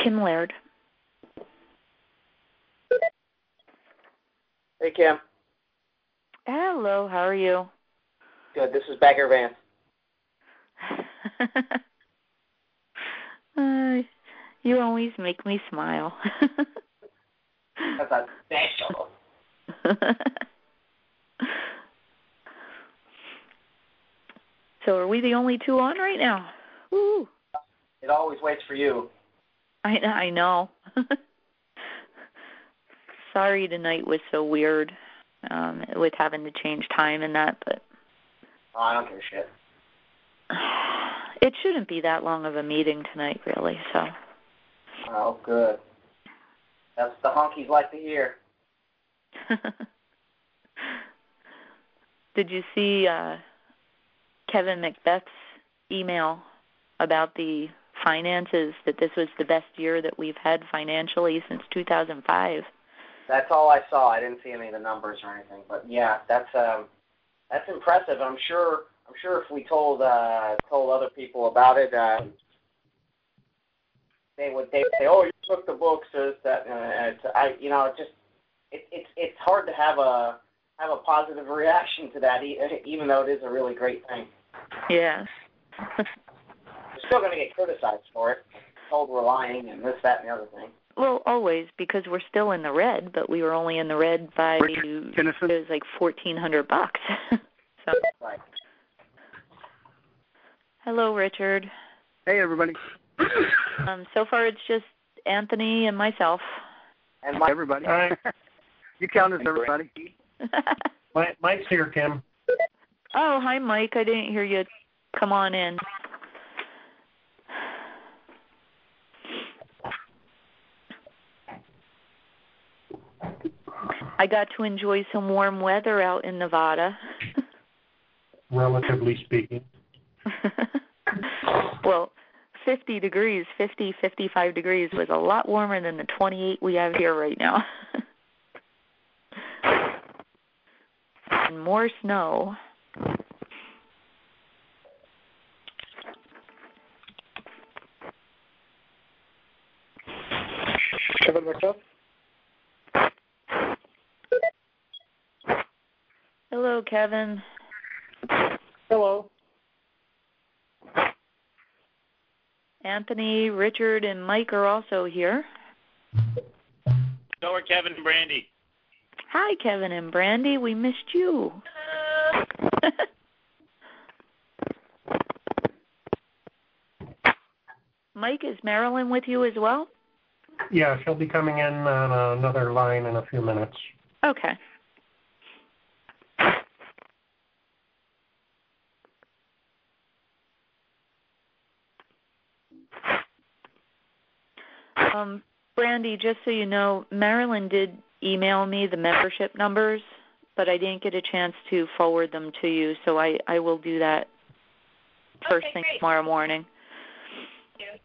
Kim Laird. Hey, Kim. Hello, how are you? Good. This is Bagger Vance. You always make me smile. That's a special. So are we the only two on right now? Woo. It always waits for you. I know. Sorry tonight was so weird with having to change time and that, but... Oh, I don't give a shit. It shouldn't be that long of a meeting tonight, really, so... Oh, good. That's the honkies like to hear. Did you see Kevin Macbeth's email about the finances, that this was the best year that we've had financially since 2005? That's all I saw. I didn't see any of the numbers or anything, but yeah, that's impressive. I'm sure if we told other people about it, they would say, "Oh, you took the books." It's hard to have a positive reaction to that, even though it is a really great thing. Yeah. We're still going to get criticized for it, told we're lying and this, that, and the other thing. Well, always, because we're still in the red, but we were only in the red by, it was like $1,400. So. Right. Hello, Richard. Hey, everybody. So far it's just Anthony and myself. And Mike. Everybody. All right. You count as everybody. Mike's here, Kim. Oh, hi, Mike. I didn't hear you. Come on in. I got to enjoy some warm weather out in Nevada. Relatively speaking. Well, 55 degrees was a lot warmer than the 28 we have here right now. And more snow. Kevin Macbeth? Hello, Kevin. Hello. Anthony, Richard, and Mike are also here. So are Kevin and Brandy. Hi, Kevin and Brandy. We missed you. Mike, is Marilyn with you as well? Yeah, she'll be coming in on another line in a few minutes. Okay. Brandy, just so you know, Marilyn did email me the membership numbers, but I didn't get a chance to forward them to you, so I will do that first thing tomorrow morning. Thank you.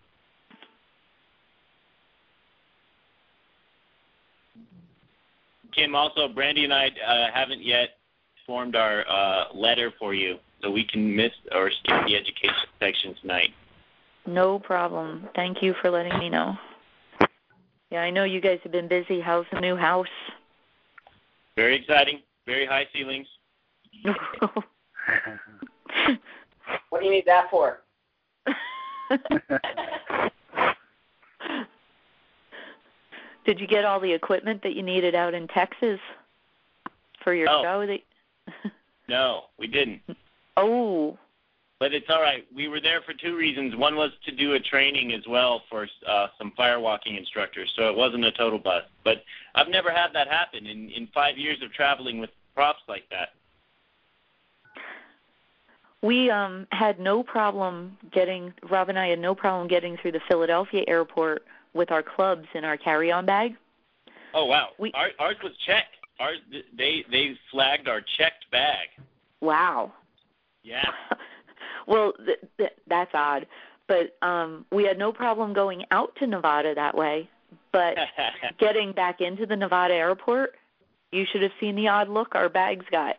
Kim, also, Brandy and I haven't yet formed our letter for you, so we can miss or skip the education section tonight. No problem. Thank you for letting me know. Yeah, I know you guys have been busy. How's the new house? Very exciting. Very high ceilings. What do you need that for? Did you get all the equipment that you needed out in Texas for your show? No, we didn't. Oh. But it's all right. We were there for two reasons. One was to do a training as well for some firewalking instructors, so it wasn't a total bust. But I've never had that happen in 5 years of traveling with props like that. We had no problem Rob and I had no problem getting through the Philadelphia airport with our clubs in our carry-on bag. Oh, wow. Ours was checked. They flagged our checked bag. Wow. Yeah. Well, that's odd. But we had no problem going out to Nevada that way. But getting back into the Nevada airport, you should have seen the odd look our bags got.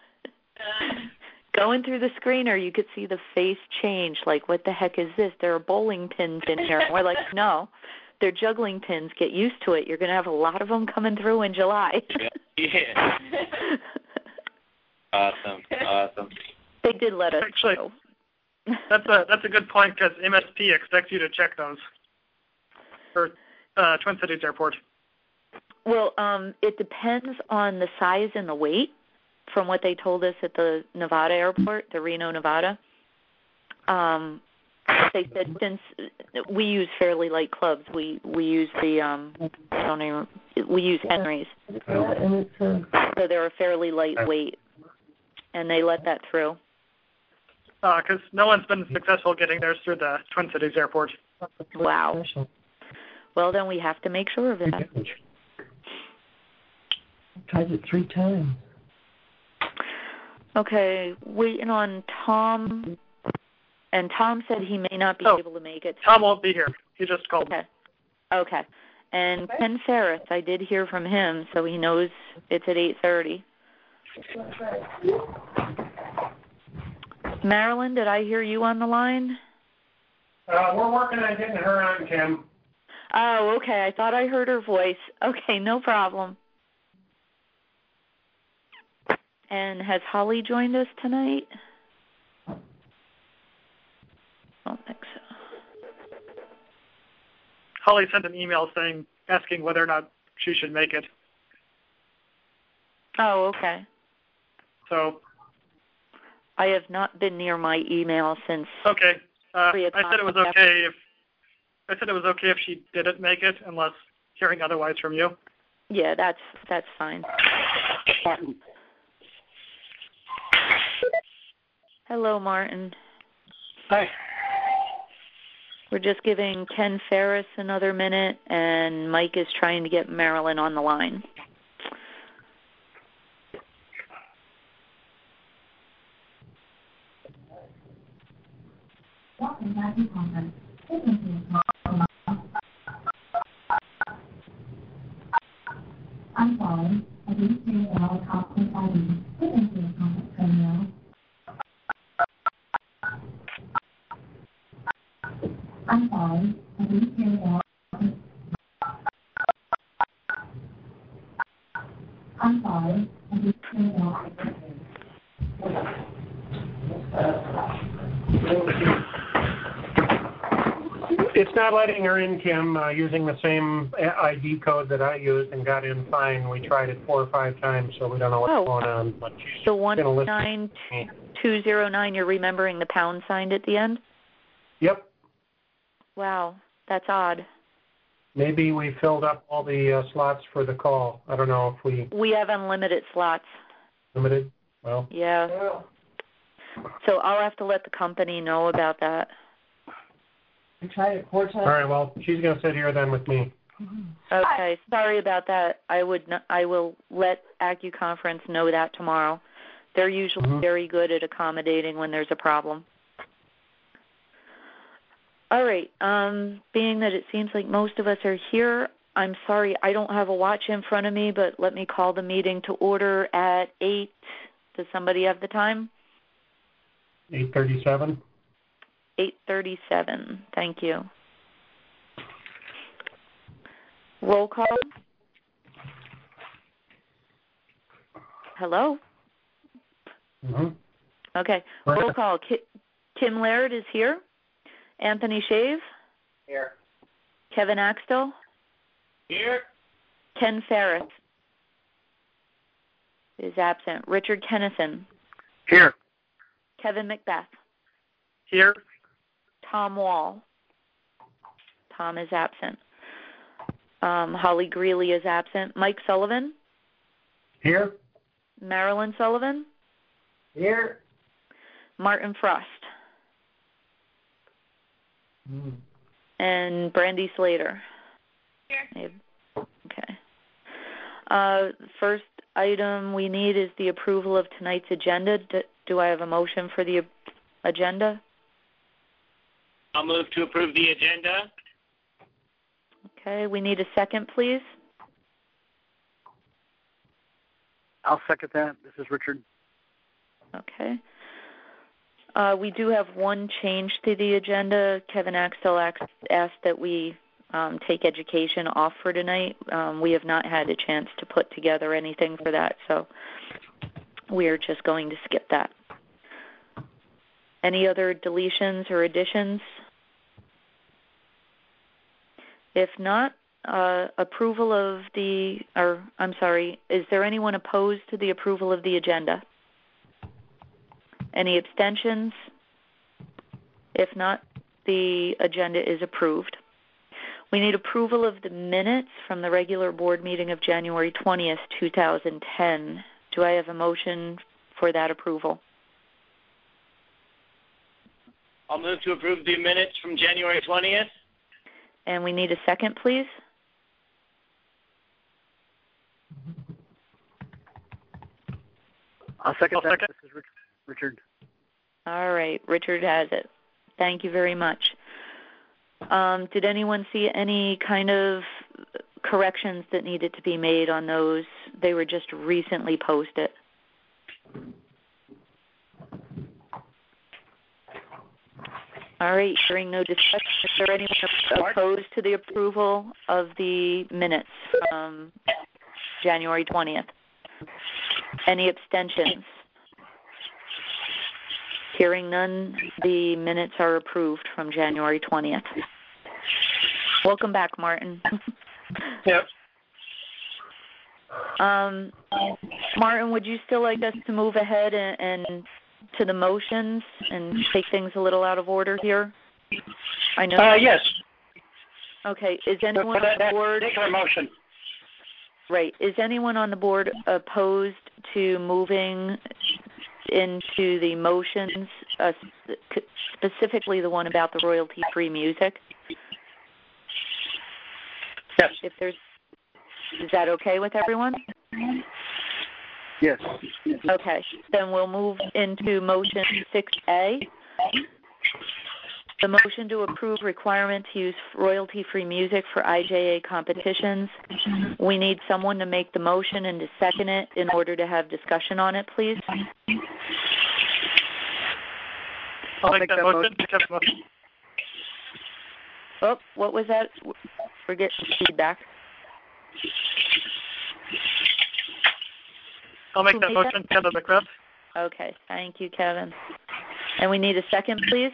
Going through the screener, you could see the face change. Like, what the heck is this? There are bowling pins in here. And we're like, no, they're juggling pins. Get used to it. You're going to have a lot of them coming through in July. Yeah. Awesome. They did let us Actually, know. that's a good point because MSP expects you to check those for Twin Cities Airport. Well, it depends on the size and the weight. From what they told us at the Nevada airport, the Reno, Nevada, they said since we use fairly light clubs, we use we use Henry's, so they're a fairly lightweight, and they let that through. Because no one's been successful getting theirs through the Twin Cities Airport. Wow. Well, then we have to make sure of that. Tried it 3 times. Okay, waiting on Tom, and Tom said he may not be able to make it. Tom won't be here. He just called. Okay. And Ken Ferris, I did hear from him, so he knows it's at 8:30. Marilyn, did I hear you on the line? We're working on getting her on, Kim. Oh, okay. I thought I heard her voice. Okay, no problem. And has Holly joined us tonight? I don't think so. Holly sent an email asking whether or not she should make it. Oh, okay. So I have not been near my email since. Okay. 3 o'clock. I said it was okay if she didn't make it, unless hearing otherwise from you. Yeah, that's fine. Hello, Martin. Hi. We're just giving Ken Ferris another minute, and Mike is trying to get Marilyn on the line. I'm sorry, I didn't hear our conference ID. Put into a conference terminal. I'm sorry, I didn't hear our. I'm sorry, I didn't hear our. It's not letting her in, Kim, using the same ID code that I used and got in fine. We tried it 4 or 5 times, so we don't know what's going on. But she's the going to listen. 19209, you're remembering the pound sign at the end? Yep. Wow, that's odd. Maybe we filled up all the slots for the call. I don't know if we... We have unlimited slots. Limited? Well... Yeah. So I'll have to let the company know about that. I tried it 4 times. All right, well, she's going to sit here then with me. Okay, sorry about that. I will let AccuConference know that tomorrow. They're usually very good at accommodating when there's a problem. All right, being that it seems like most of us are here, I'm sorry I don't have a watch in front of me, but let me call the meeting to order at 8. Does somebody have the time? 8:37. 8:37. Thank you. Roll call. Hello? Okay. Roll call. Kim Laird is here. Anthony Shave? Here. Kevin Axtell? Here. Ken Ferris is absent. Richard Kennison? Here. Kevin Macbeth? Here. Tom Wall? Tom is absent. Holly Greeley is absent. Mike Sullivan? Here. Marilyn Sullivan? Here. Martin Frost? And Brandy Slater? Here. Okay. First item we need is the approval of tonight's agenda. Do I have a motion for the agenda? I'll move to approve the agenda. Okay, we need a second, please. I'll second that. This is Richard. Okay. We do have one change to the agenda. Kevin Axtell asked that we Take Education off for tonight. We have not had a chance to put together anything for that, so we're just going to skip that. Any other deletions or additions? If not, approval of is there anyone opposed to the approval of the agenda? Any abstentions? If not, the agenda is approved. We need approval of the minutes from the regular board meeting of January 20th, 2010. Do I have a motion for that approval? I'll move to approve the minutes from January 20th. And we need a second, please. I'll second that. This is Richard. All right, Richard has it. Thank you very much. Did anyone see any kind of corrections that needed to be made on those? They were just recently posted. All right, hearing no discussion, is there anyone opposed to the approval of the minutes from January 20th? Any abstentions? Hearing none, the minutes are approved from January 20th. Welcome back, Martin. Yep. Martin, would you still like us to move ahead and to the motions and take things a little out of order here? I know. Yes. Okay. Is anyone on the board? Motion. Right. Is anyone on the board opposed to moving into the motions, specifically the one about the royalty-free music? Yes. Is that okay with everyone? Yes. Okay. Then we'll move into motion 6A. The motion to approve requirement to use royalty-free music for IJA competitions. We need someone to make the motion and to second it in order to have discussion on it, please. I'll make that motion. Oh, what was that? We're getting feedback. I'll make that motion, Kevin McGrath. Okay, thank you, Kevin. And we need a second, please.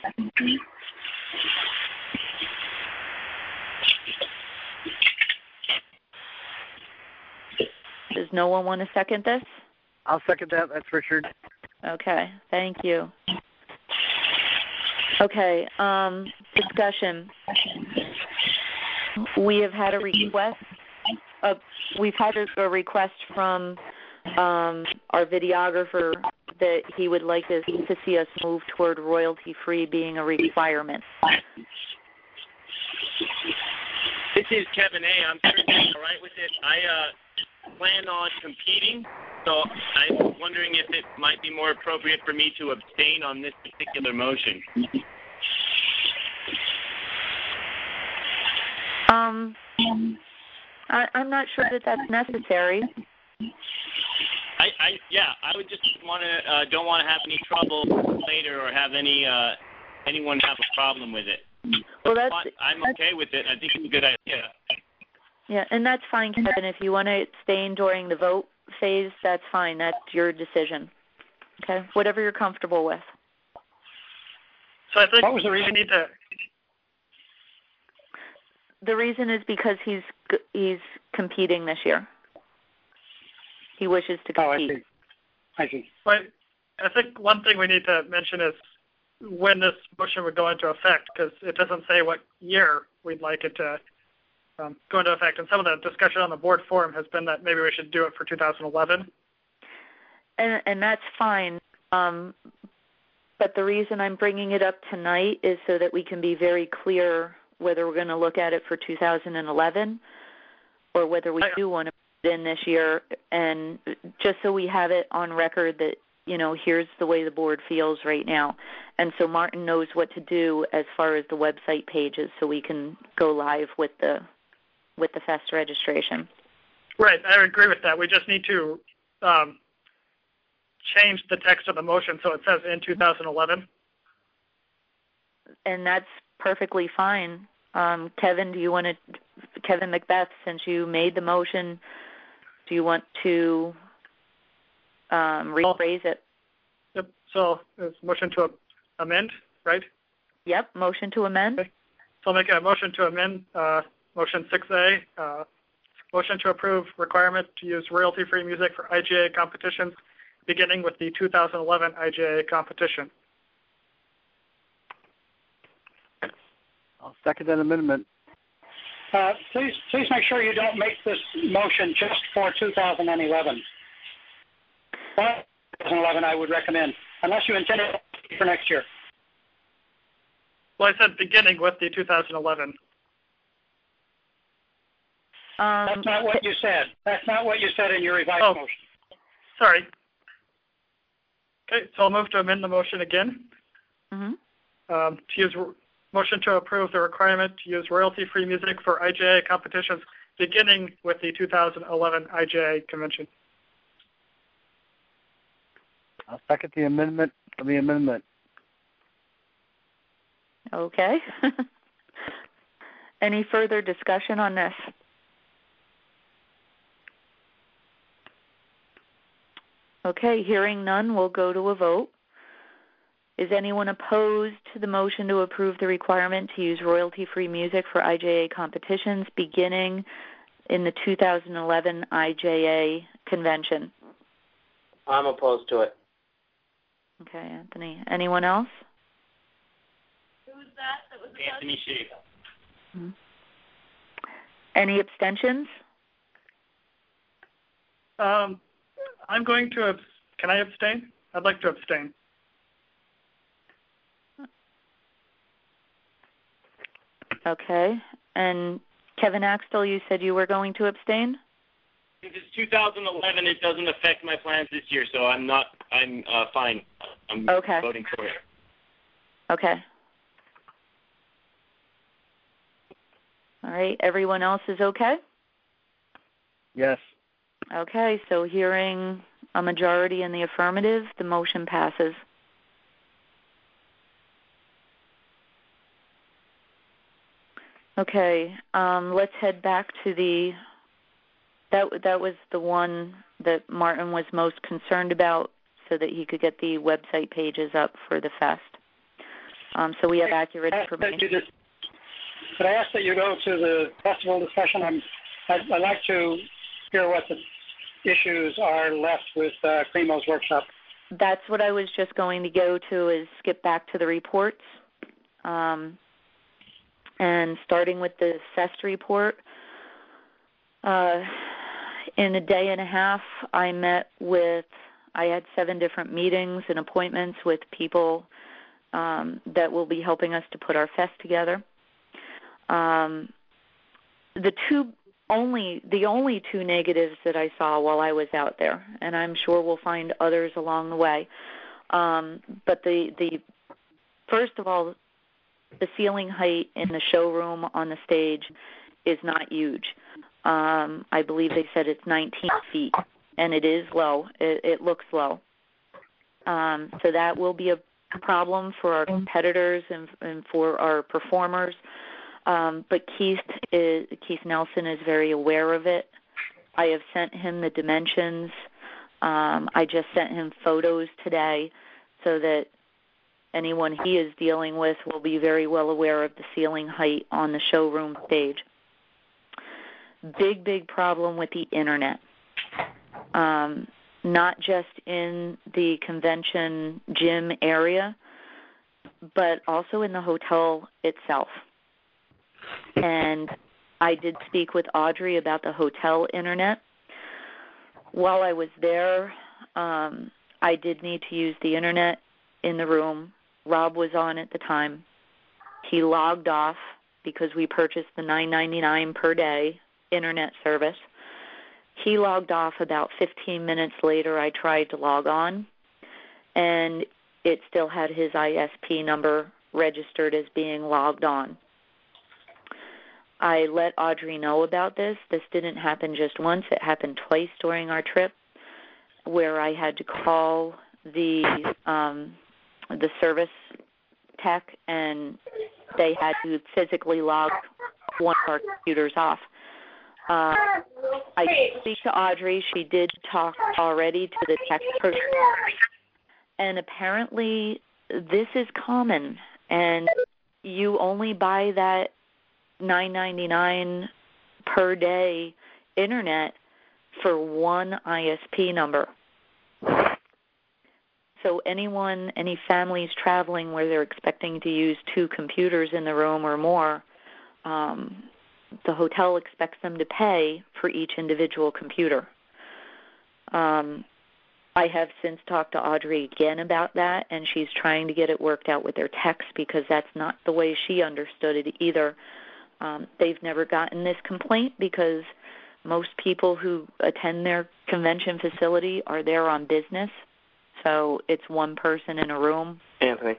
Does no one want to second this? I'll second that. That's Richard. Okay, thank you. Okay, discussion. We have had a request. We've had a request from our videographer that he would like to see us move toward royalty-free being a requirement. This is Kevin A. I'm certainly all right with it. I plan on competing, so I'm wondering if it might be more appropriate for me to abstain on this particular motion. I'm not sure that that's necessary. I would just don't want to have any trouble later or have anyone have a problem with it. Well, I'm okay with it. I think it's a good idea. Yeah, and that's fine, Kevin. If you want to abstain during the vote phase, that's fine. That's your decision. Okay, whatever you're comfortable with. So I think what was the reason we need to? The reason is because he's competing this year. He wishes to compete. I see. But I think one thing we need to mention is when this motion would go into effect, because it doesn't say what year we'd like it to go into effect. And some of the discussion on the board forum has been that maybe we should do it for 2011. And that's fine. But the reason I'm bringing it up tonight is so that we can be very clear whether we're going to look at it for 2011 or whether we do want to put it in this year, and just so we have it on record that, here's the way the board feels right now. And so Martin knows what to do as far as the website pages so we can go live with the FEST registration. Right, I agree with that. We just need to change the text of the motion so it says in 2011. And that's perfectly fine. Kevin, Kevin Macbeth, since you made the motion, do you want to rephrase it? Yep. So it's motion to amend, right? Yep. Motion to amend. Okay. So I'll make a motion to amend motion 6A. Motion to approve requirement to use royalty-free music for IGA competitions, beginning with the 2011 IGA competition. I'll second that amendment. Please make sure you don't make this motion just for 2011. 2011, I would recommend, unless you intend it for next year. Well, I said beginning with the 2011. That's not what you said. That's not what you said in your revised motion. Sorry. Okay, so I'll move to amend the motion again. Mm-hmm. To use motion to approve the requirement to use royalty-free music for IGA competitions, beginning with the 2011 IGA convention. I'll second the amendment of the amendment. Okay. Any further discussion on this? Okay, hearing none, we'll go to a vote. Is anyone opposed to the motion to approve the requirement to use royalty-free music for IJA competitions beginning in the 2011 IJA convention? I'm opposed to it. Okay, Anthony. Anyone else? Who was that? That was Anthony Shea. Mm-hmm. Any abstentions? I'm going to, can I abstain? I'd like to abstain. Okay. And Kevin Axtell, you said you were going to abstain? If it's 2011, it doesn't affect my plans this year, so I'm fine. I'm voting for it. Okay. All right. Everyone else is okay? Yes. Okay. So hearing a majority in the affirmative, the motion passes. Okay. Let's head back to that was the one that Martin was most concerned about so that he could get the website pages up for the fest. So we have accurate information. Could I ask that you go to the festival discussion? I'd like to hear what the issues are left with Climo's workshop. That's what I was just going to go to, is skip back to the reports. And starting with the fest report, in a day and a half, I had 7 different meetings and appointments with people that will be helping us to put our fest together. The only 2 negatives that I saw while I was out there, and I'm sure we'll find others along the way, but the first of all, the ceiling height in the showroom on the stage is not huge. I believe they said it's 19 feet, and it is low. It looks low. So that will be a problem for our competitors and for our performers. But Keith Nelson is very aware of it. I have sent him the dimensions. I just sent him photos today so that anyone he is dealing with will be very well aware of the ceiling height on the showroom stage. Big problem with the internet. Not just in the convention gym area, but also in the hotel itself. And I did speak with Audrey about the hotel internet. While I was there, I did need to use the internet in the room. Rob was on at the time. He logged off because we purchased the $9.99 per day internet service. He logged off about 15 minutes later. I tried to log on, and it still had his ISP number registered as being logged on. I let Audrey know about this. This didn't happen just once. It happened twice during our trip, where I had to call the service tech and they had to physically log one of our computers off. I did speak to Audrey. She did talk already to the tech person. And apparently this is common. And you only buy that $9.99 per day internet for one ISP number. So any families traveling where they're expecting to use 2 computers in the room or more, the hotel expects them to pay for each individual computer. I have since talked to Audrey again about that, and she's trying to get it worked out with their techs because that's not the way she understood it either. They've never gotten this complaint because most people who attend their convention facility are there on business, so it's one person in a room. Anthony.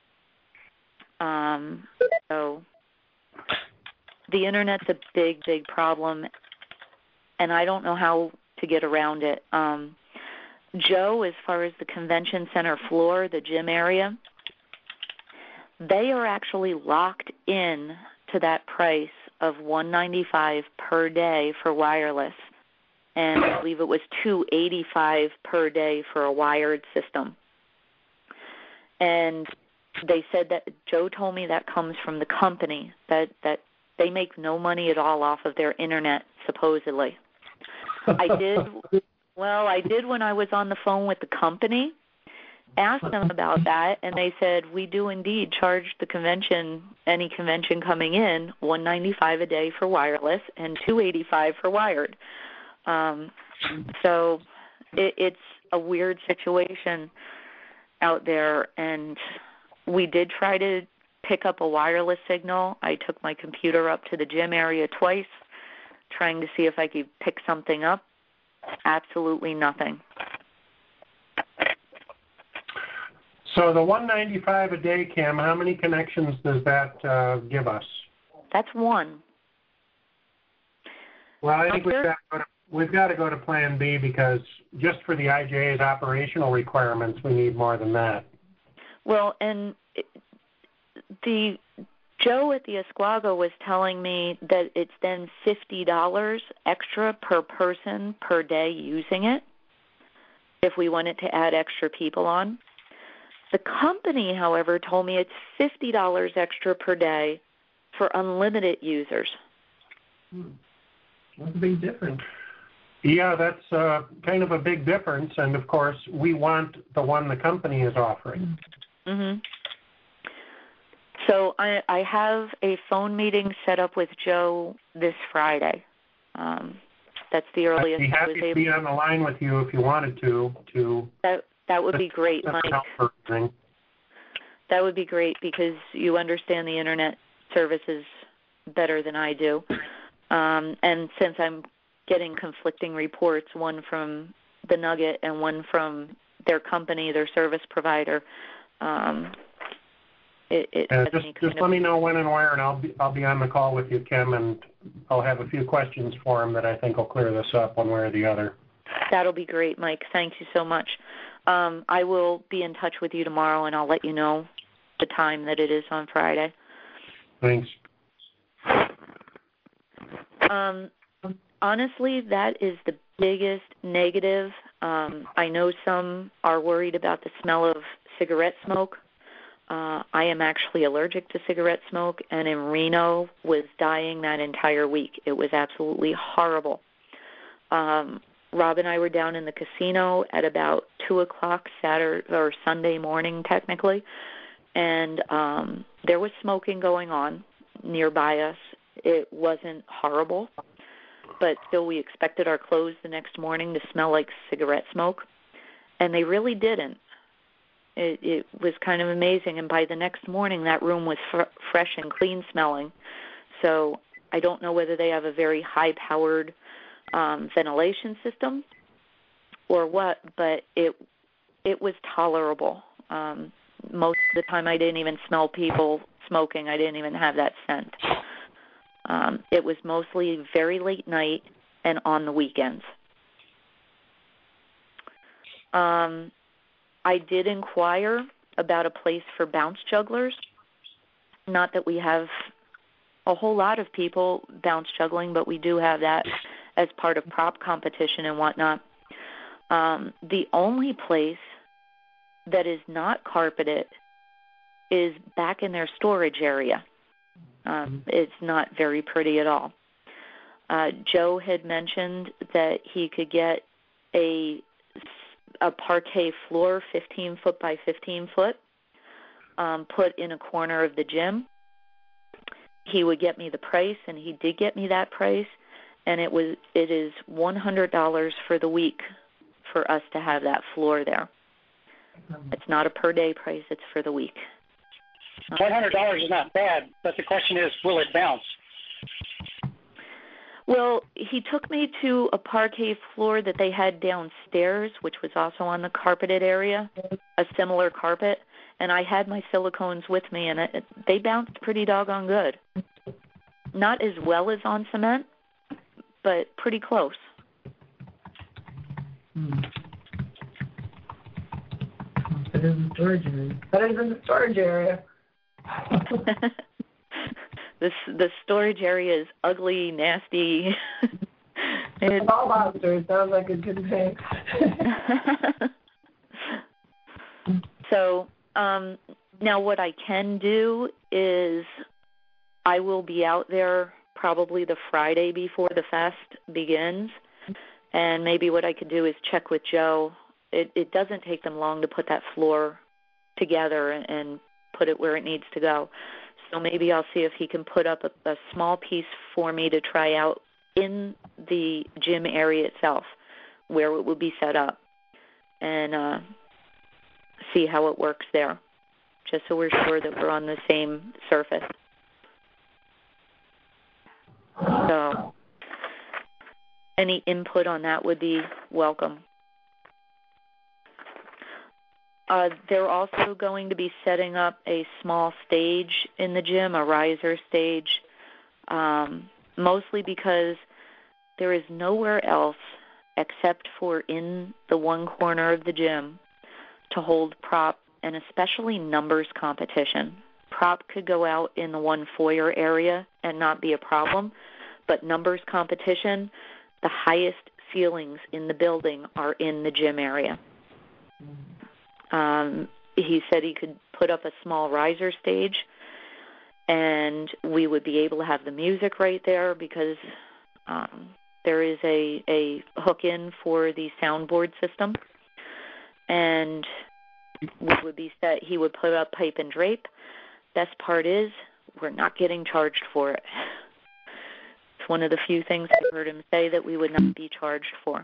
So the Internet's a big, big problem, and I don't know how to get around it. Joe, as far as the convention center floor, the gym area, they are actually locked in to that price of $195 per day for wireless, and I believe it was $285 per day for a wired system. And they said that Joe told me that comes from the company, that they make no money at all off of their internet, supposedly. I did when I was on the phone with the company, ask them about that, and they said, we do indeed charge the convention, any convention coming in, $195 a day for wireless and $285 for wired. So it's a weird situation out there, and we did try to pick up a wireless signal. I took my computer up to the gym area twice, trying to see if I could pick something up. Absolutely nothing. So the $195 a day, Kim, how many connections does that give us? That's one. Well, I think we've got to go to Plan B because just for the IJA's operational requirements, we need more than that. Well, and Joe at the Esquago was telling me that it's then $50 extra per person per day using it if we wanted to add extra people on. The company, however, told me it's $50 extra per day for unlimited users. That's a big difference. Yeah, that's kind of a big difference, and of course, we want the one the company is offering. Mm-hmm. So I have a phone meeting set up with Joe this Friday. That's the earliest I'd be happy to be on the line with you if you wanted to. That would be great, Mike. That would be great because you understand the Internet services better than I do. And since I'm getting conflicting reports, one from the Nugget and one from their company, their service provider, just let me know when and where, and I'll be on the call with you, Kim, and I'll have a few questions for him that I think will clear this up one way or the other. That'll be great, Mike. Thank you so much. I will be in touch with you tomorrow, and I'll let you know the time that it is on Friday. Thanks. Honestly, that is the biggest negative. I know some are worried about the smell of cigarette smoke. I am actually allergic to cigarette smoke, and in Reno was dying that entire week. It was absolutely horrible. Rob and I were down in the casino at about 2 o'clock Saturday or Sunday morning, technically, and there was smoking going on nearby us. It wasn't horrible, but still we expected our clothes the next morning to smell like cigarette smoke, and they really didn't. It was kind of amazing, and by the next morning that room was fresh and clean smelling. So I don't know whether they have a very high-powered ventilation system or what, but it was tolerable. Most of the time I didn't even smell people smoking. I didn't even have that scent. It was mostly very late night and on the weekends. I did inquire about a place for bounce jugglers. Not that we have a whole lot of people bounce juggling, but we do have that as part of prop competition and whatnot. The only place that is not carpeted is back in their storage area. It's not very pretty at all. Joe had mentioned that he could get a parquet floor, 15 foot by 15 foot, put in a corner of the gym. He would get me the price, and he did get me that price, and it is $100 for the week for us to have that floor there. It's not a per day price, it's for the week. $100 is not bad, but the question is, will it bounce? Well, he took me to a parquet floor that they had downstairs, which was also on the carpeted area, a similar carpet, and I had my silicones with me, and they bounced pretty doggone good. Not as well as on cement, but pretty close. Better than the storage area. Better than the storage area. The storage area is ugly, nasty. It's all lobster. It sounds like a good thing. So now what I can do is I will be out there probably the Friday before the fest begins, and maybe what I could do is check with Joe. It doesn't take them long to put that floor together and put it where it needs to go. So maybe I'll see if he can put up a small piece for me to try out in the gym area itself where it will be set up, and see how it works there, just so we're sure that we're on the same surface. So any input on that would be welcome. They're also going to be setting up a small stage in the gym, a riser stage, mostly because there is nowhere else except for in the one corner of the gym to hold prop and especially numbers competition. Prop could go out in the one foyer area and not be a problem, but numbers competition, the highest ceilings in the building are in the gym area. He said he could put up a small riser stage, and we would be able to have the music right there because there is a hook-in for the soundboard system, and we would be set. He would put up pipe and drape. Best part is we're not getting charged for it. It's one of the few things I heard him say that we would not be charged for.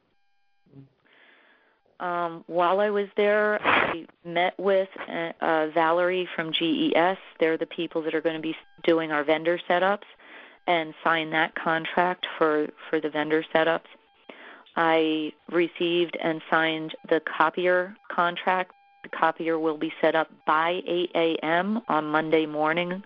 While I was there, I met with Valerie from GES. They're the people that are going to be doing our vendor setups, and sign that contract for the vendor setups. I received and signed the copier contract. The copier will be set up by 8 a.m. on Monday morning.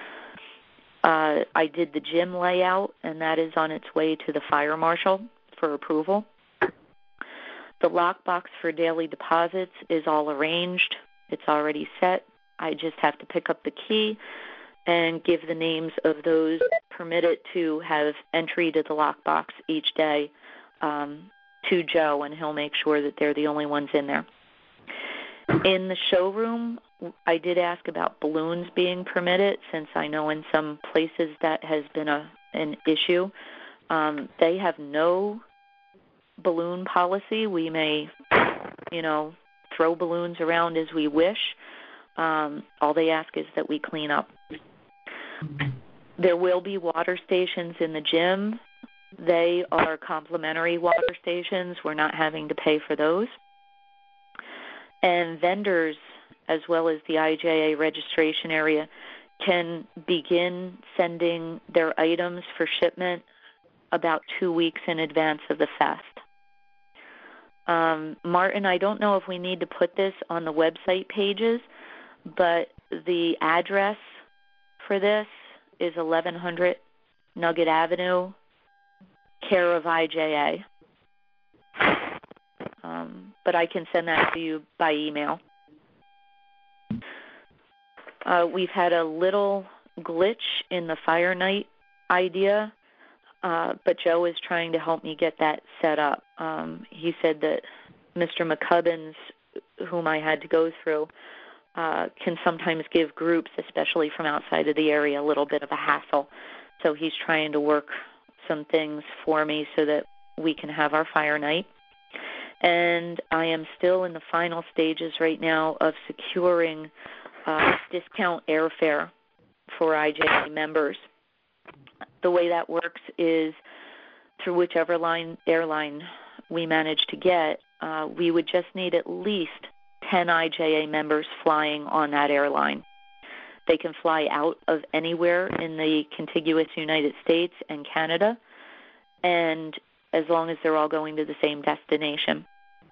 I did the gym layout, and that is on its way to the fire marshal for approval. The lockbox for daily deposits is all arranged. It's already set. I just have to pick up the key and give the names of those permitted to have entry to the lockbox each day to Joe, and he'll make sure that they're the only ones in there. In the showroom, I did ask about balloons being permitted, since I know in some places that has been an issue. They have no balloon policy. We may, throw balloons around as we wish. All they ask is that we clean up. There will be water stations in the gym. They are complimentary water stations. We're not having to pay for those. And vendors, as well as the IJA registration area, can begin sending their items for shipment about 2 weeks in advance of the fest. Martin, I don't know if we need to put this on the website pages, but the address for this is 1100 Nugget Avenue, care of IJA. But I can send that to you by email. We've had a little glitch in the Fire Night idea, but Joe is trying to help me get that set up. He said that Mr. McCubbins, whom I had to go through, can sometimes give groups, especially from outside of the area, a little bit of a hassle. So he's trying to work some things for me so that we can have our Fire Night. And I am still in the final stages right now of securing discount airfare for IJA members. The way that works is through whichever airline we manage to get, we would just need at least 10 IJA members flying on that airline. They can fly out of anywhere in the contiguous United States and Canada, and as long as they're all going to the same destination.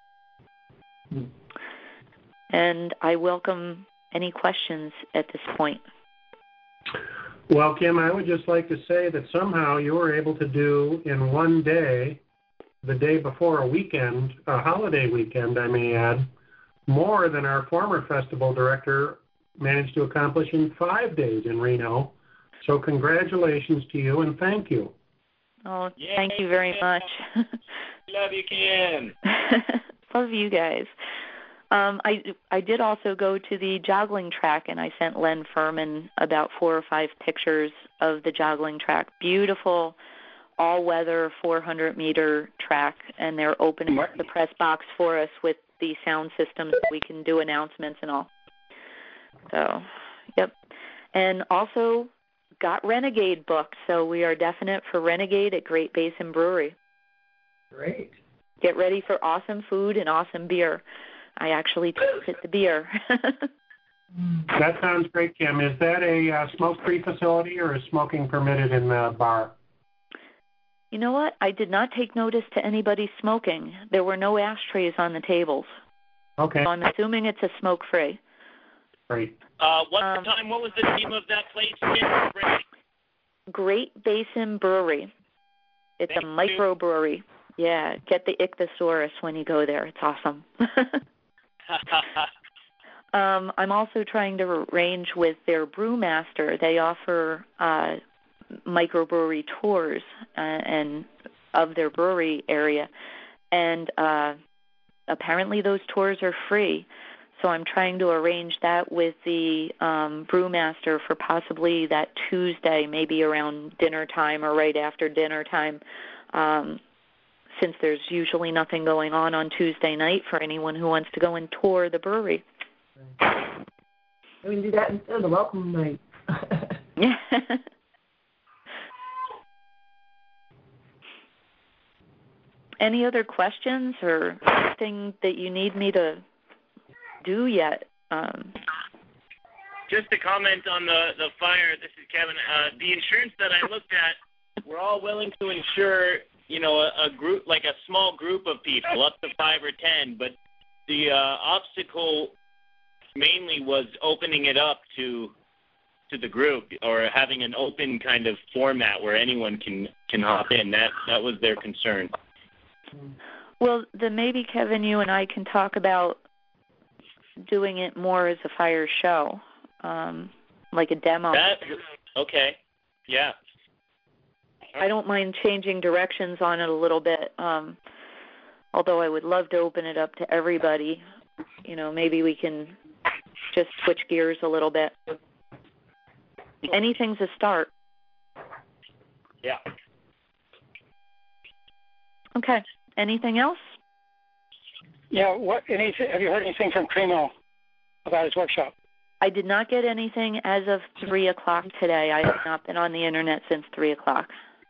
And I welcome any questions at this point. Well, Kim, I would just like to say that somehow you were able to do in one day, the day before a weekend, a holiday weekend, I may add, more than our former festival director managed to accomplish in 5 days in Reno. So congratulations to you and thank you. Oh, thank you very much. Love you, Kim. Love you guys. I did also go to the joggling track, and I sent Len Furman about 4 or 5 pictures of the joggling track. Beautiful, all-weather 400-meter track, and they're opening up the press box for us with the sound system so we can do announcements and all. So, yep. And also got Renegade booked, so we are definite for Renegade at Great Basin Brewery. Great. Get ready for awesome food and awesome beer. I actually tasted the beer. That sounds great, Kim. Is that a smoke-free facility or is smoking permitted in the bar? You know what? I did not take notice to anybody smoking. There were no ashtrays on the tables. Okay. So I'm assuming it's a smoke-free. Great. What was the name of that place again? Great Basin Brewery. It's a microbrewery. Yeah, get the ichthyosaurus when you go there. It's awesome. I'm also trying to arrange with their brewmaster. They offer microbrewery tours and of their brewery area, and apparently those tours are free. So I'm trying to arrange that with the brewmaster for possibly that Tuesday, maybe around dinner time or right after dinner time, since there's usually nothing going on Tuesday night for anyone who wants to go and tour the brewery. We can do that instead of the welcome night. Yeah. Any other questions or anything that you need me to do yet? Just to comment on the fire, this is Kevin. The insurance that I looked at, we're all willing to insure, a group, like a small group of people, up to 5 or 10, but the obstacle mainly was opening it up to the group, or having an open kind of format where anyone can hop in. That was their concern. Well, then maybe, Kevin, you and I can talk about doing it more as a fire show, like a demo. Okay, yeah. I don't mind changing directions on it a little bit, although I would love to open it up to everybody. Maybe we can just switch gears a little bit. Anything's a start. Yeah. Okay. Anything else? Yeah. Have you heard anything from Cremo about his workshop? I did not get anything as of 3 o'clock today. I have not been on the internet since 3 o'clock.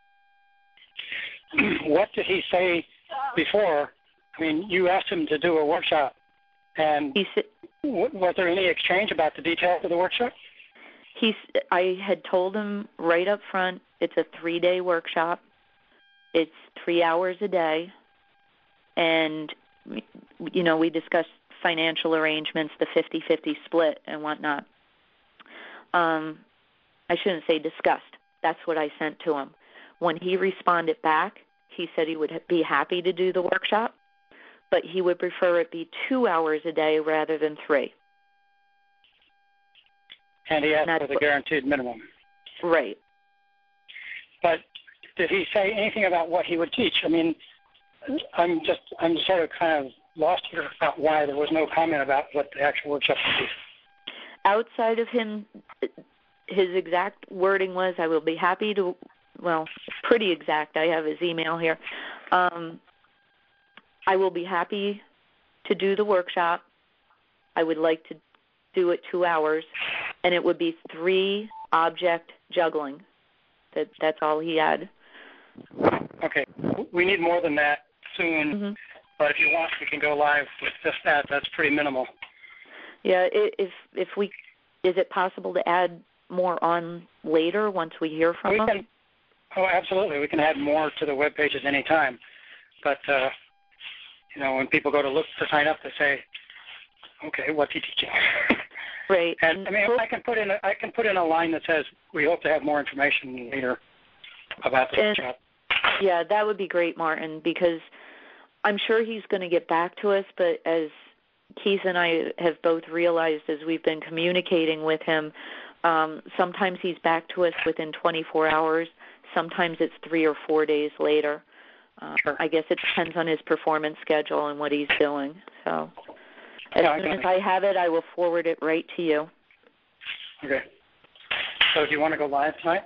What did he say before? I mean, you asked him to do a workshop, and was there any exchange about the details of the workshop? I had told him right up front, it's a 3-day workshop. It's 3 hours a day. And, we discussed financial arrangements, the 50-50 split and whatnot. I shouldn't say discussed. That's what I sent to him. When he responded back, he said he would be happy to do the workshop, but he would prefer it be 2 hours a day rather than 3. And he asked for the guaranteed minimum. Right. But did he say anything about what he would teach? I mean, I'm sort of kind of lost here about why there was no comment about what the actual workshop would be. Outside of him, his exact wording was, I will be happy to, well, pretty exact. I have his email here. I will be happy to do the workshop. I would like to do it 2 hours, and it would be 3 object juggling. That's all he had. Okay. We need more than that soon, but if you want, we can go live with just that. That's pretty minimal. Yeah, if we, is it possible to add more on later once we hear from them? Oh, absolutely. We can add more to the web pages anytime. But, when people go to sign up, they say, okay, what's he teaching? Right. And I mean, I can put in a line that says we hope to have more information later about the workshop. Yeah, that would be great, Martin, because I'm sure he's going to get back to us, but as Keith and I have both realized as we've been communicating with him, sometimes he's back to us within 24 hours. Sometimes it's 3 or 4 days later. Sure. I guess it depends on his performance schedule and what he's doing. So as soon as I have it, I will forward it right to you. Okay. So do you want to go live tonight?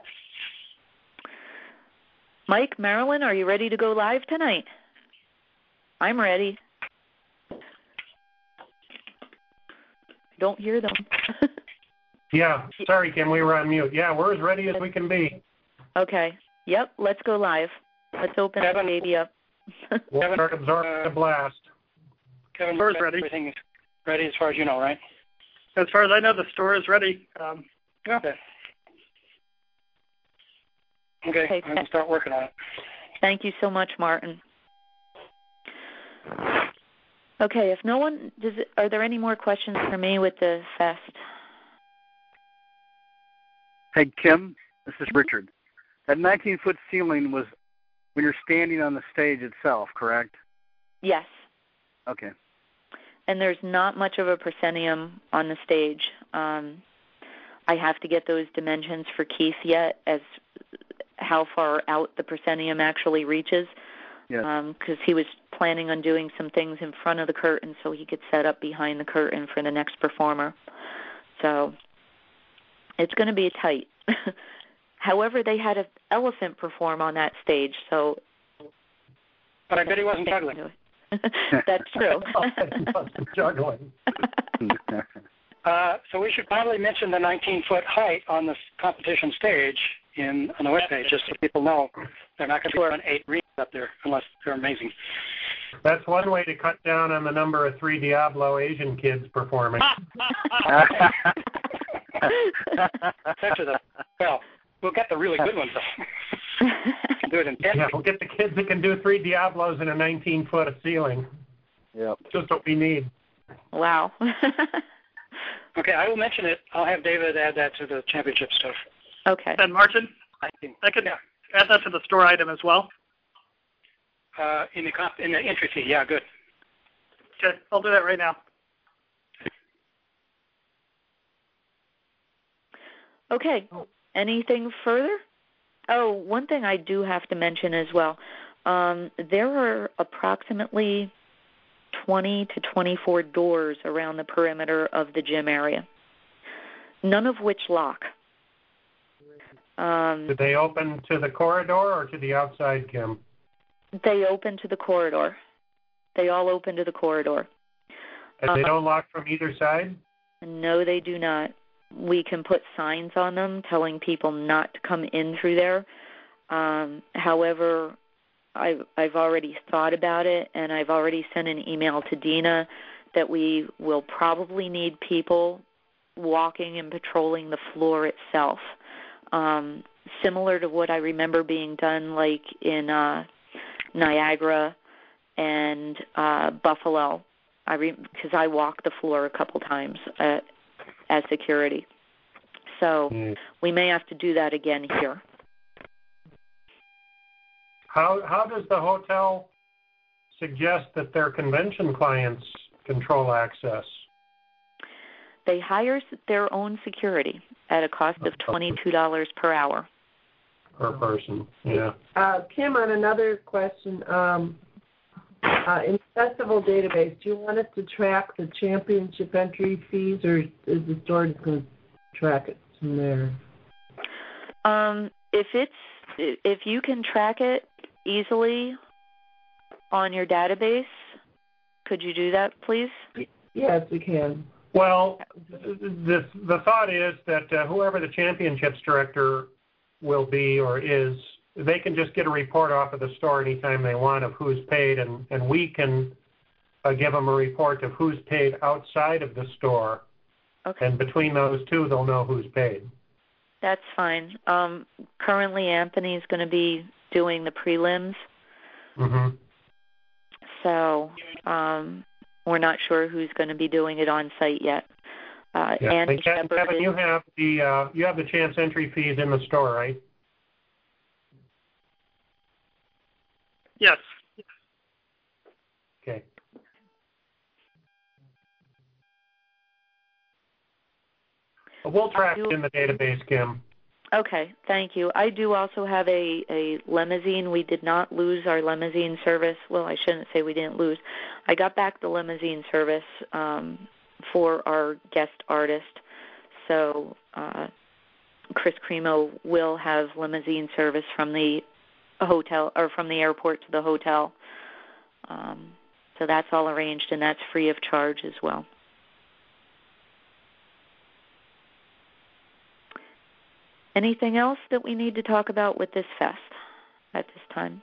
Mike, Marilyn, are you ready to go live tonight? I'm ready. Don't hear them. Yeah, sorry, Kim, we were on mute. Yeah, we're as ready as we can be. Okay. Yep, let's go live. Let's open the baby up. We'll start absorbing the blast. Kevin, Store's ready. Everything's ready as far as you know, right? As far as I know, the store is ready. Yeah. Okay, I'm going to start working on it. Thank you so much, Martin. Okay, if no one, are there any more questions for me with the fest? Hey, Kim, this is Richard. That 19-foot ceiling was when you're standing on the stage itself, correct? Yes. Okay. And there's not much of a proscenium on the stage. I have to get those dimensions for Keith yet as how far out the proscenium actually reaches. Yes. Because he was planning on doing some things in front of the curtain so he could set up behind the curtain for the next performer. So it's going to be tight. However, they had an elephant perform on that stage, so... But I bet he wasn't juggling. That's true. Juggling. So we should probably mention the 19-foot height on the competition stage on the webpage, just so people know they're not going to be running 8 rings up there unless they're amazing. That's one way to cut down on the number of 3 Diablo Asian kids performing. Well, we'll get the really good ones, though. Do it in 10. Yeah, we'll get the kids that can do 3 Diablos in a 19-foot ceiling. Yep. Just what we need. Wow. Okay, I will mention it. I'll have David add that to the championship stuff. Okay. And Martin, I could add that to the store item as well. In the entry fee, yeah, good. Okay, I'll do that right now. Okay. Anything further? Oh, one thing I do have to mention as well. There are approximately 20 to 24 doors around the perimeter of the gym area, none of which lock. Do they open to the corridor or to the outside, Kim? They open to the corridor. They all open to the corridor. And they don't lock from either side? No, they do not. We can put signs on them telling people not to come in through there. However, I've already thought about it, and I've already sent an email to Dina that we will probably need people walking and patrolling the floor itself, similar to what I remember being done like in Niagara and Buffalo, because I walked the floor a couple times as security. So we may have to do that again here. How does the hotel suggest that their convention clients control access? they hire their own security at a cost of $22 per hour. Per person, yeah. Kim, on another question, in festival database, do you want us to track the championship entry fees, or is the store just going to track it from there? If you can track it easily on your database, could you do that, please? Yes, we can. Well, the thought is that whoever the championships director will be or is, they can just get a report off of the store anytime they want of who's paid, and we can give them a report of who's paid outside of the store. Okay. And between those two, they'll know who's paid. That's fine. Currently, Anthony's going to be doing the prelims. Mm-hmm. So we're not sure who's going to be doing it on site yet. And Kevin, you have the chance entry fees in the store, right? Yes. Okay. We'll track it in the database, Kim. Okay, thank you. I do also have a limousine. We did not lose our limousine service. Well, I shouldn't say we didn't lose. I got back the limousine service for our guest artist. So Chris Cremo will have limousine service from the hotel, or from the airport to the hotel. So that's all arranged, and that's free of charge as well. Anything else that we need to talk about with this fest at this time?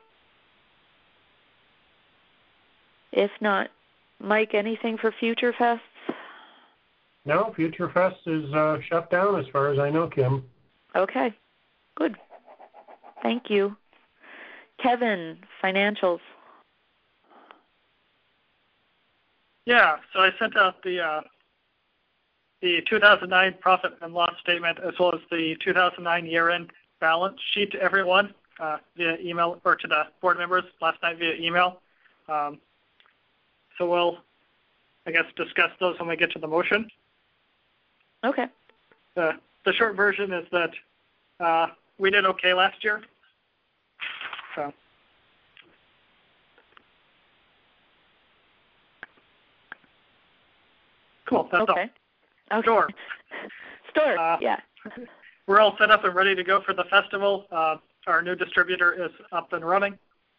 If not, Mike, anything for Future Fests? No, Future Fest is shut down as far as I know, Kim. Okay, good. Thank you. Kevin, financials. Yeah, so I sent out the 2009 profit and loss statement as well as the 2009 year-end balance sheet to everyone via email, or to the board members last night via email. So we'll, I guess, discuss those when we get to the motion. Okay. The short version is that we did okay last year. So. Cool. That's okay. all. Store. Store, yeah. We're all set up and ready to go for the festival. Our new distributor is up and running.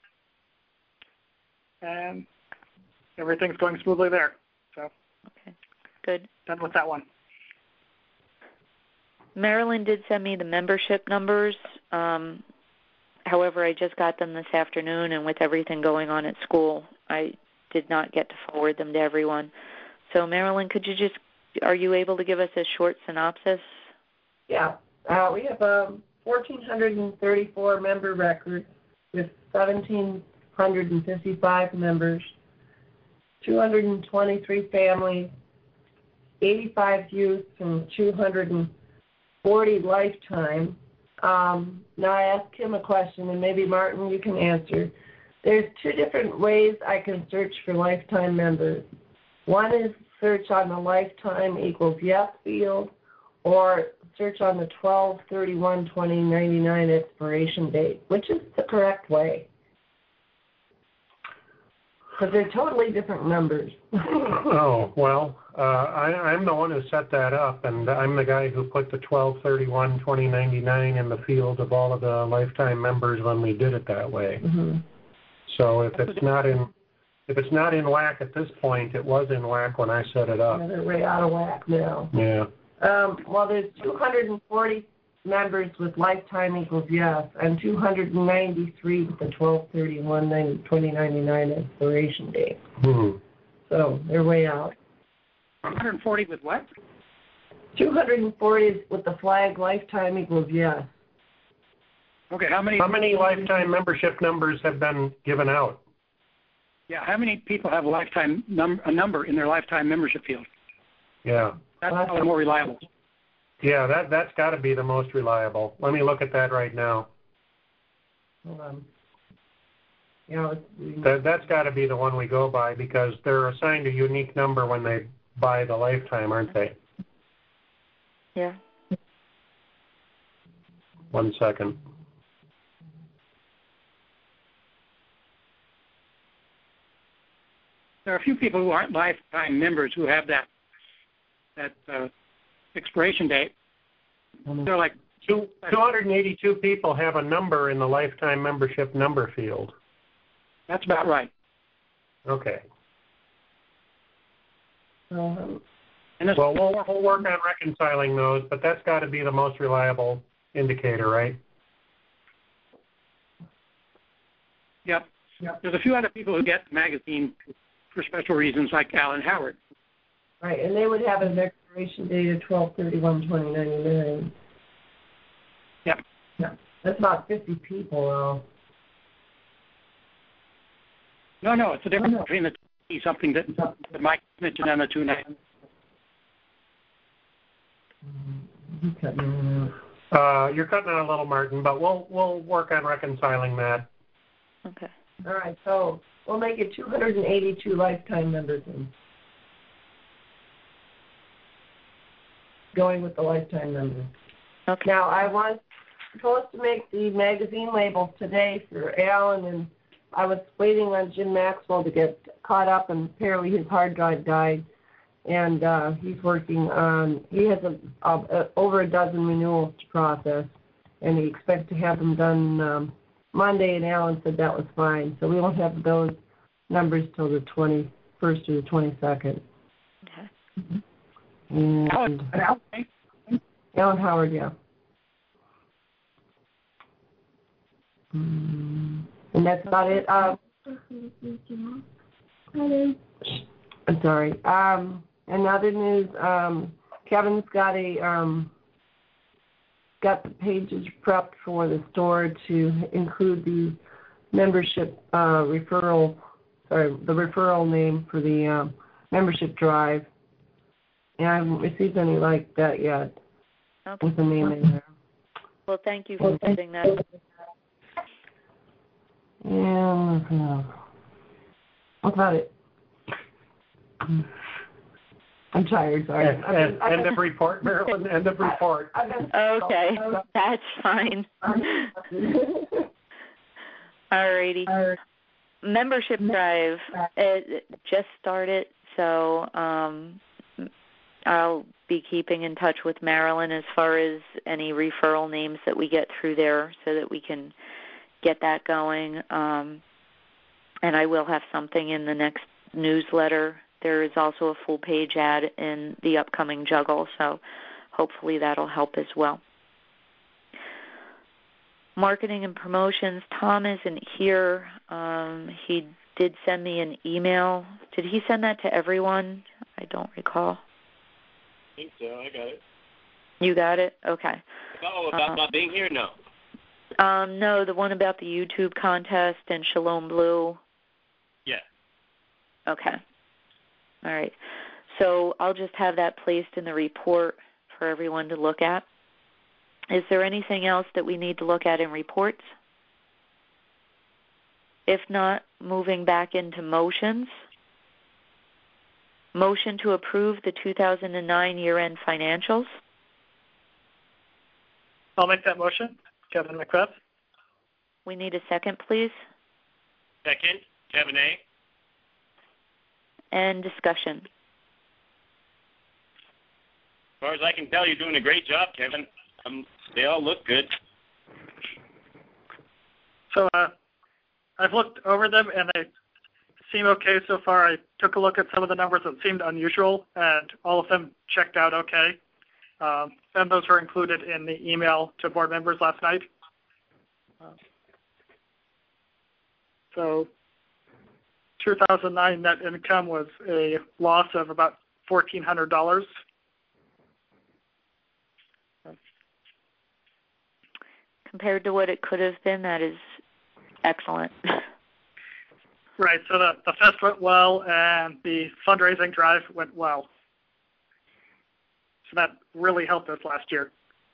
And everything's going smoothly there. So. Okay, good. Done with that one. Marilyn did send me the membership numbers. However, I just got them this afternoon, and with everything going on at school, I did not get to forward them to everyone. So, Marilyn, are you able to give us a short synopsis? Yeah. We have 1,434 member records with 1,755 members, 223 families, 85 youth, and 240 lifetime. Now I asked Kim a question, and maybe Martin, you can answer. There's two different ways I can search for lifetime members. One is search on the lifetime equals yes field, or search on the 12/31/2099 expiration date. Which is the correct way? Because they're totally different numbers. Oh, well, I'm the one who set that up, and I'm the guy who put the 12/31/2099 in the field of all of the lifetime members when we did it that way. Mm-hmm. So if it's not in whack at this point, it was in whack when I set it up. Yeah, they're way out of whack now. Yeah. Well, there's 240 members with lifetime equals yes, and 293 with the 12/31/2099 expiration date. So they're way out. 140 with what? 240 with the flag lifetime equals yes. Okay, how many lifetime membership numbers have been given out? Yeah, how many people have a number in their lifetime membership field? Yeah. That's probably more reliable. Yeah, that's got to be the most reliable. Let me look at that right now. Hold on. Yeah, that's got to be the one we go by, because they're assigned a unique number when they buy the lifetime, aren't they? Yeah. 1 second. There are a few people who aren't lifetime members who have that expiration date. They're like 282 people have a number in the lifetime membership number field. That's about right. Okay. And well, we'll work on reconciling those, but that's got to be the most reliable indicator, right? Yep. There's a few other people who get the magazine for special reasons, like Alan Howard. Right, and they would have an expiration date of 12/31/2099. Yep. Yeah, that's about 50 people, though. No, it's a difference between the two, something that Mike mentioned on the 290. You're cutting out a little, Martin, but we'll work on reconciling that. Okay. All right, so we'll make it 282 lifetime members in. Going with the lifetime members. Okay. Now, I was supposed to make the magazine labels today for Alan, and I was waiting on Jim Maxwell to get caught up, and apparently his hard drive died. And he's working on, he has over a dozen renewals to process, and he expects to have them done Monday, and Alan said that was fine. So we won't have those numbers till the 21st or the 22nd. Okay. And Alan Howard, yeah. And that's about it. I'm sorry. And other news, Kevin's got got the pages prepped for the store to include the membership referral name for the membership drive. And I haven't received any like that yet with the name in there. Well, thank you for sending that. And what about it? I'm tired, sorry. End of report, Marilyn, end of report. Okay, that's fine. Alrighty. Membership drive, it just started, so I'll be keeping in touch with Marilyn as far as any referral names that we get through there so that we can get that going. And I will have something in the next newsletter. There is also a full-page ad in the upcoming Juggle, so hopefully that'll help as well. Marketing and promotions, Tom isn't here. He did send me an email. Did he send that to everyone? I don't recall. I think so. I got it. You got it? Okay. Oh, about not being here? No. No, the one about the YouTube contest and Shalom Blue. Yeah. Okay. All right. So I'll just have that placed in the report for everyone to look at. Is there anything else that we need to look at in reports? If not, moving back into motions. Motion to approve the 2009 year-end financials. I'll make that motion. Kevin McCraft. We need a second, please. Second, Kevin A. And discussion. As far as I can tell, you're doing a great job, Kevin. They all look good. So I've looked over them, and they seem okay so far. I took a look at some of the numbers that seemed unusual, and all of them checked out okay. And those were included in the email to board members last night. So 2009 net income was a loss of about $1,400. Compared to what it could have been, that is excellent. Right, so the fest went well, and the fundraising drive went well. So that really helped us last year.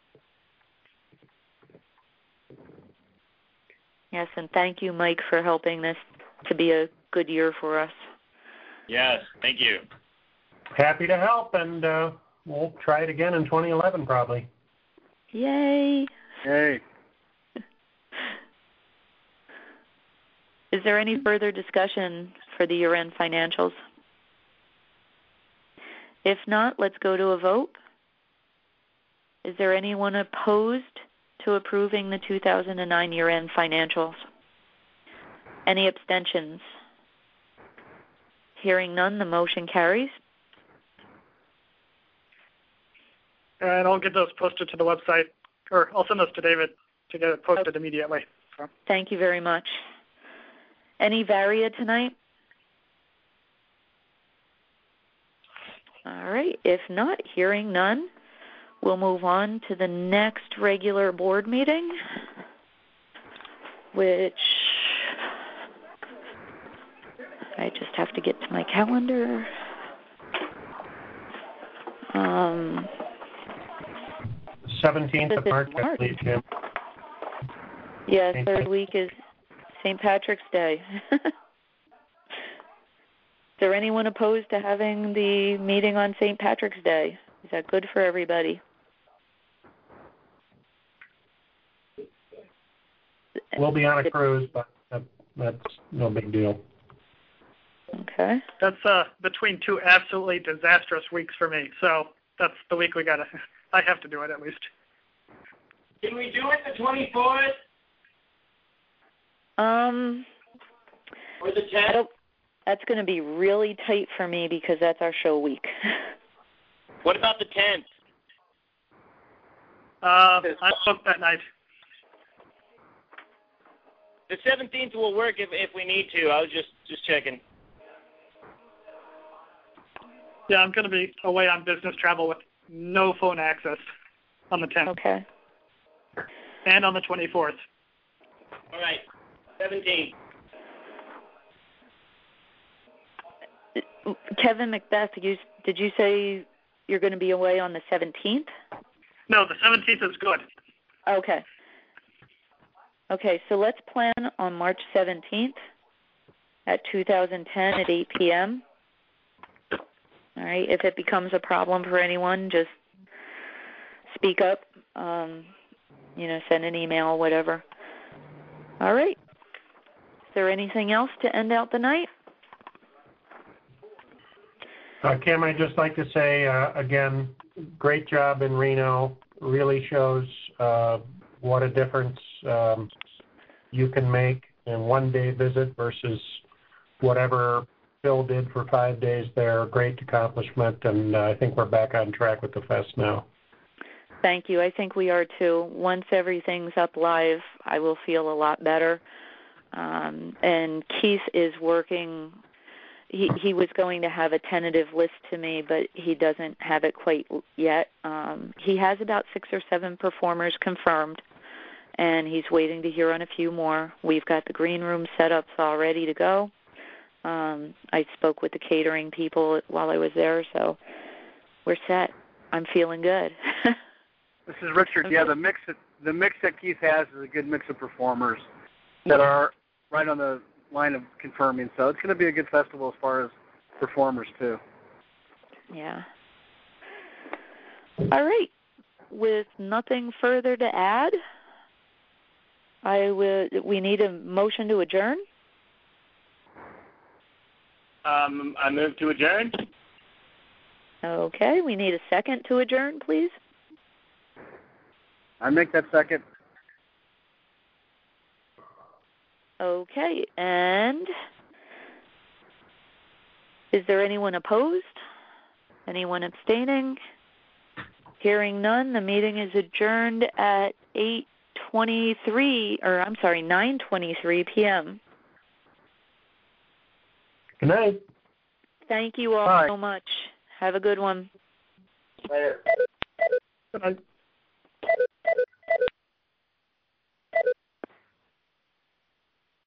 Yes, and thank you, Mike, for helping this to be a good year for us. Yes, thank you. Happy to help, and we'll try it again in 2011 probably. Yay. Hey. Is there any further discussion for the year-end financials? If not, let's go to a vote. Is there anyone opposed to approving the 2009 year-end financials? Any abstentions? Hearing none, the motion carries. And I'll get those posted to the website, or I'll send those to David to get it posted immediately. So. Thank you very much. Any Varia tonight? All right. If not, hearing none, we'll move on to the next regular board meeting, which I just have to get to my calendar. 17th of March, I believe, Jim. Yeah, third week is St. Patrick's Day. Is there anyone opposed to having the meeting on St. Patrick's Day? Is that good for everybody? We'll be on a cruise, but that's no big deal. Okay. That's between two absolutely disastrous weeks for me. So that's the week I have to do it at least. Can we do it the 24th? Or the 10th? That's going to be really tight for me because that's our show week. What about the 10th? I'm booked that night. The 17th will work if we need to. I was just checking. Yeah, I'm going to be away on business travel with no phone access on the 10th. Okay. And on the 24th. All right, 17th. Kevin Macbeth, did you say you're going to be away on the 17th? No, the 17th is good. Okay. Okay, so let's plan on March 17th at 2010 at 8 p.m. All right, if it becomes a problem for anyone, just speak up, send an email, whatever. All right. Is there anything else to end out the night? Kim, I'd just like to say, again, great job in Reno. Really shows what a difference you can make in one-day visit versus whatever Phil did for 5 days there. Great accomplishment, and I think we're back on track with the fest now. Thank you. I think we are too. Once everything's up live, I will feel a lot better. And Keith is working. He was going to have a tentative list to me, but he doesn't have it quite yet. He has about 6 or 7 performers confirmed, and he's waiting to hear on a few more. We've got the green room set up, all ready to go. I spoke with the catering people while I was there, so we're set. I'm feeling good. This is Richard. Yeah, the mix that Keith has is a good mix of performers that are right on the line of confirming. So it's going to be a good festival as far as performers too. Yeah. All right. With nothing further to add, we need a motion to adjourn. I move to adjourn. Okay. We need a second to adjourn, please. I make that second. Okay. And is there anyone opposed? Anyone abstaining? Hearing none, the meeting is adjourned at 9:23 p.m. Good night. Thank you all Bye. so much. Have a good one. Later. Good night.